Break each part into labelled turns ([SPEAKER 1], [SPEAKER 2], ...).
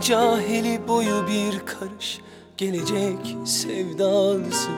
[SPEAKER 1] cahili boyu bir karış gelecek sevdalısı.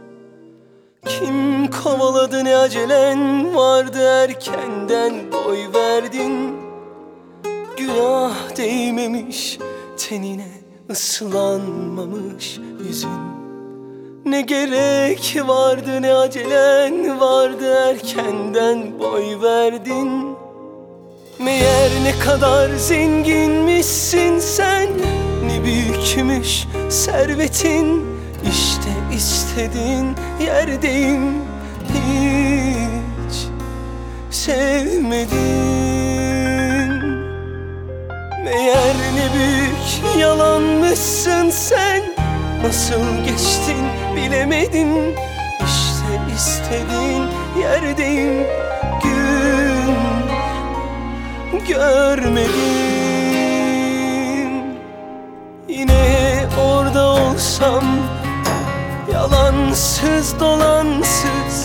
[SPEAKER 1] Kim kovaladı, ne acelen vardı, erkenden boy verdin. Günah değmemiş tenine, ıslanmamış yüzün. Ne gerek vardı, ne acelen vardı, erkenden boy verdin. Meğer ne kadar zenginmişsin sen, ne büyükmüş servetin. İşte istediğin yerdeyim, hiç sevmedin. Meğer ne büyük yalanmışsın sen, nasıl geçtin bilemedim. İşte istediğin yerdeyim, gün görmedim. Yine orada olsam, yalansız dolansız,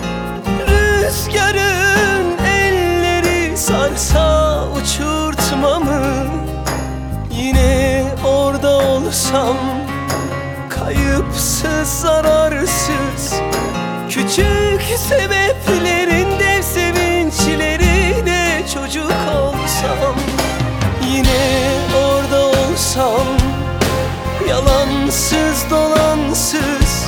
[SPEAKER 1] rüzgarın elleri sarsa uçurtmamı. Yine orada olsam, kayıpsız zararsız, küçük sebeplerin dev sevinçlerine çocuk olsam. Yine orada olsam, yalansız dolansız,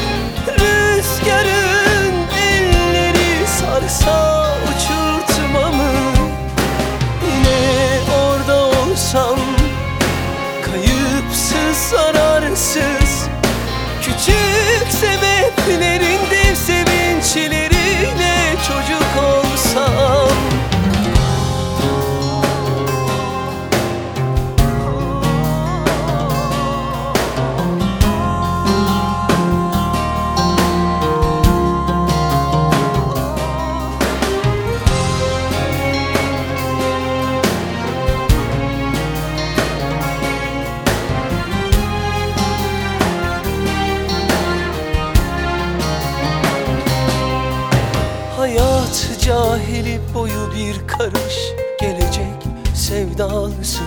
[SPEAKER 1] rüzgarın elleri sarsa uçurtmamı. Yine orada olsam, kayıpsız zararsız, küçük sebeplerin dev sevinçlerine çocuk olsam. Hayat cahili boyu bir karış gelecek sevdalısı.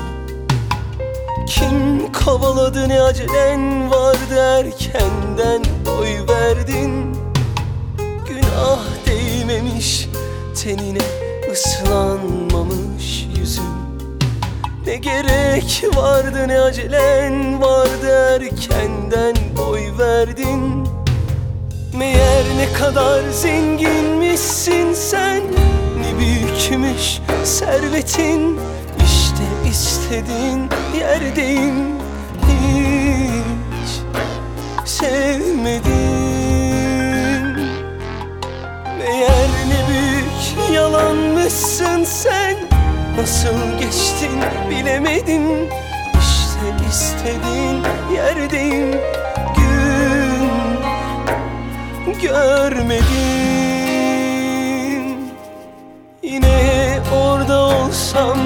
[SPEAKER 1] Kim kovaladı, ne acelen vardı, erkenden boy verdin. Günah değmemiş tenine, ıslanmamış yüzün. Ne gerek vardı, ne acelen vardı, erkenden boy verdin. Meğer ne kadar zenginmişsin sen, ne büyükmüş servetin. İşte istediğin yerdeyim, hiç sevmedin. Meğer ne büyük yalanmışsın sen, nasıl geçtin bilemedim. İşte istediğin yerdeyim, gün görmedim. Yine orada olsam,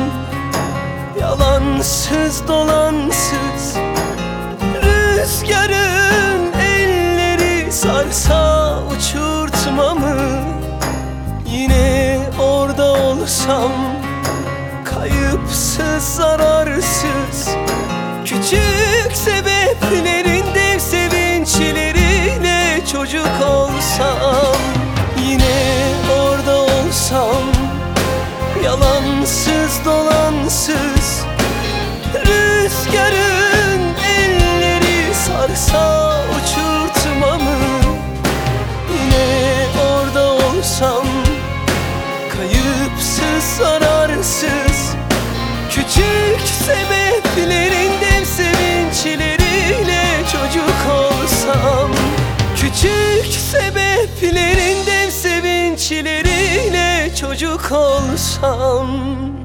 [SPEAKER 1] yalansız dolansız, rüzgarın elleri sarsa uçurtmamı. Yine orada olsam, kayıpsız zararsız, küçük sebeplerin dev sevinçlerine çocuk olsam. Yine orada olsam, yalansız dolansız, rüzgarın elleri sarsa uçurtmamı. Yine orada olsam, kayıpsız zararsız, küçük sebeplerin dev sevinçlerine çocuk olsam. Küçük sebeplerin dev sevinçlerine çocuk olsam.